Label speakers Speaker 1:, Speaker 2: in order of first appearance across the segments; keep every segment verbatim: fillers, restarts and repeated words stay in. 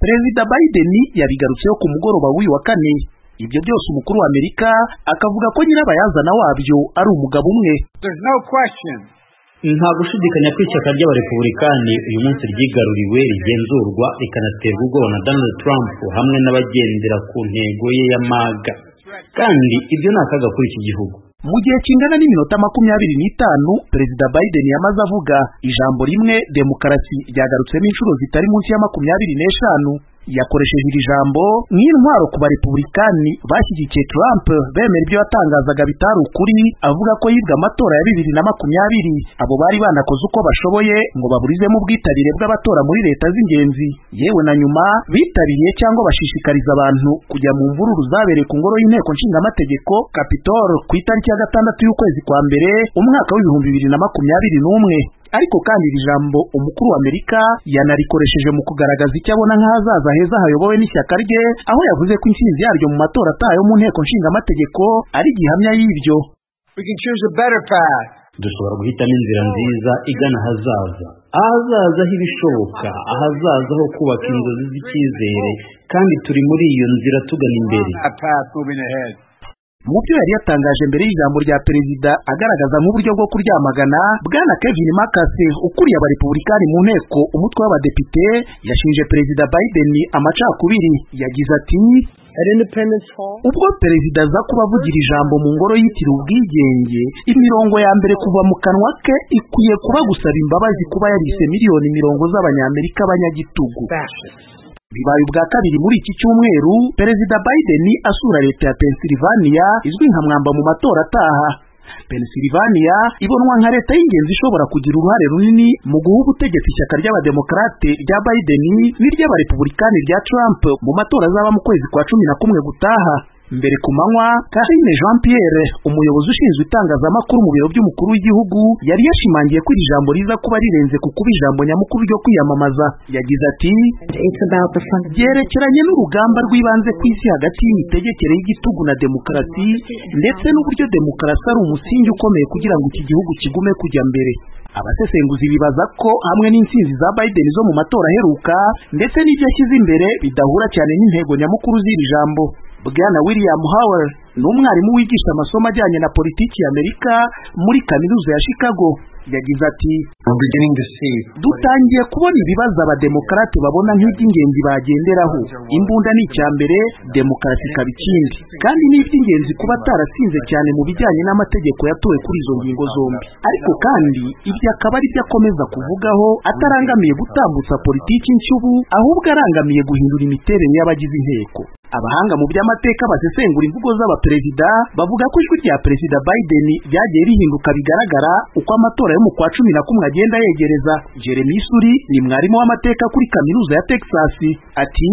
Speaker 1: Perezida Biden yabigarutseho ku mugoroba w'uyu wa kane. Ibyo byose umukuru wa Amerika akavuga ko nyirabayazana wabyo ari umugabo umwe.
Speaker 2: Nta gushidikanya ko ishyaka ry'abarepublikani uyu munsi ryigaruriwe, rigenzurwa, rikanaterwa ubwoba na Donald Trump hamwe n'abagendera ku ntego ye ya MAGA, kandi ibyo ni akaga kuri iki gihugu.
Speaker 1: Mu gihe kingana n'iminota makumyabiri n'itanu Perezida Biden yamaze avuga, ijambo rimwe demokarasi ryagarutsemo inshuro zitari munsi ya makumyabiri n'eshanu. Yakoresheje iri jambo nk'intwaro ku barepublikani bashyigikiye Trump bemera ibyo yatangazaga bitari ukuri, avuga ko yibwe amatora ya bibiri na makumyabiri. Abo bari banakoze uko bashoboye ngo baburizemo ubwitabire bw'abatora muri leta z'ingenzi, yewe na nyuma bitabiriye cyangwa bashishikariza abantu kujya mu mvururu zabereye ku ngoro y'inteko nshingamategeko Capitol ku itariki ya gatandatu y'ukwezi kwa mbere umwaka w'ibihumbi bibiri na makumyabiri n'umwe. Ariko kandi iri jambo umukuru wa Amerika yanarikoresheje mu kugaragaza icyo abona nk'ahazaza heza hayobowe n'ishyaka rye, aho yavuze ko intsinzi yaryo mu matora ataha yo mu nteko nshingamategeko ari gihamya y'ibyo.
Speaker 2: Dushobora guhitamo inzira nziza igana ahazaza, ahazaza h'ibishoboka, ahazaza ho kubaka inzozi z'icyizere, kandi turi muri iyo nzira tugana imbere.
Speaker 1: Mu byo yari yatangaje mbere y'ijambo rya perezida agaragaza nk'uburyo bwo kuryamagana, Bwana Kevin McCarthy ukuriye abarepublikani mu nteko umutwe w'abadepite yashinje Perezida Biden amacakubiri. Yagize ati, ubwo perezida aza kubavugira ijambo mu ngoro yitiriwe ubwigenge, imirongo ya mbere kuva mu kanwa ke ikwiye kuba gusaba imbabazi kuba yarise miliyoni mirongo z'abanyamerika abanyagitugu. Bibaye ubwa kabiri muri iki cyumweru Perezida Biden asura leta ya Pennsylvania izwi nka mwamba mu matora ataha. Pennsylvania ibonwa nka leta y'ingenzi ishobora kugira uruhare runini mu guha ubutegetsi ishyaka ry'abademokarate rya Biden n'iry'abarepublikani rya Trump mu matora azaba mu kwezi kwa cumi na kumwe gutaha. Mbere ku manywa, Karine Jean Pierre, umuyobozi ushinzwe itangazamakuru mu biro by'umukuru w'igihugu, yari yashimangiye ko iri jambo riza kuba rirenze ku kuba ijambo nyamukuru ryo kwiyamamaza. Yagize ati, ryerekeranye n'urugamba rw'ibanze ku isi hagati y'imitegekere y'igitugu na demokarasi, ndetse n'uburyo demokarasi ari umusingi ukomeye kugira ngo iki gihugu kigume kujya mbere. Abasesenguzi bibaza ko hamwe n'intsinzi za Biden zo mu matora aheruka ndetse n'ibyo yashyize imbere bidahura cyane n'intego nyamukuru z'iri jambo. Bwana William Howell ni umwarimu wigisha amasomo ajyanye na politiki ya Amerika muri kaminuza ya Chicago. Yagize ati, dutangiye kubona ibibazo abademokarate babona nk'iby'ingenzi bagenderaho. Imbunda ni icya mbere, demokarasi ikaba ikindi, kandi ni iby'ingenzi kuba ataratsinze cyane mu bijyanye n'amategeko yatowe kuri izo ngingo zombi. Ariko kandi ibyo akaba ari byo akomeza kuvugaho, atarangamiye gutambutsa politiki nshyubu, ahubwo arangamiye guhindura imiterere y'abagize inteko. Abahanga mu by'amateka basesengura imvugo z'abaperezida bavuga ko ijwi rya Perezida Biden ryagiye rihinduka bigaragara uko amatora yo mu kwa cumi na kumwe agenda yegereza. Jeremy Suri ni mwarimu w'amateka kuri kaminuza ya Texas. Ati,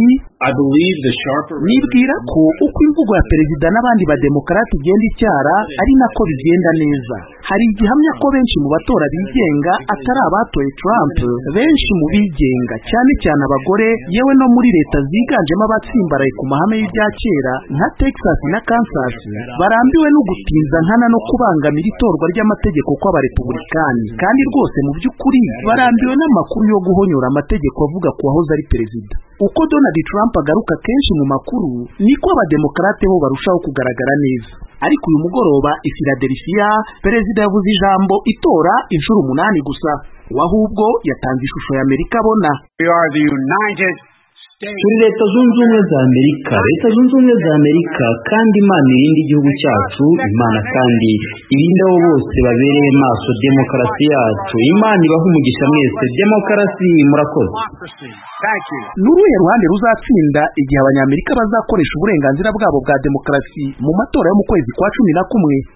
Speaker 1: nibwira ko uko imvugo ya perezida n'abandi bademokarate igenda icyara ari nako bigenda neza. Hari igihamya ko benshi mu batora bigenga atari abatoye Trump, benshi mu bigenga cyane cyane abagore, yewe no muri leta ziganjemo abatsimbaraye ku mahame y'ibya kera nka Texas na Kansas, barambiwe no gutinza nkana no kubangamira itorwa ry'amategeko kw'abarepublikani, kandi rwose mu by'ukuri barambiwe n'amakuru yo guhonyora amategeko avuga ku wahoze ari perezida. Uko Donald Trump agaruka kenshi mu makuru, niko abademokarate bo barushaho kugaragara neza. Ariko uyu mugoroba i Philadelphia, perezida yavuze ijambo itora inshuro umunani gusa, wahubwo yatanze ishusho ya Amerika abona.
Speaker 2: Turi leta zunze ubumwe za Amerika, leta zunze ubumwe za Amerika, kandi Imana irinde igihugu cyacu, Imana kandi irinde abo bose babereye maso demokarasi yacu. Imana ibaha umugisha mwese. Demokarasi, murakoze.
Speaker 1: N'uruhe ruhande ruzatsinda igihe abanyamerika bazakoresha uburenganzira bwabo bwa demokarasi mu matora yo mu kwezi kwa cumi na kumwe?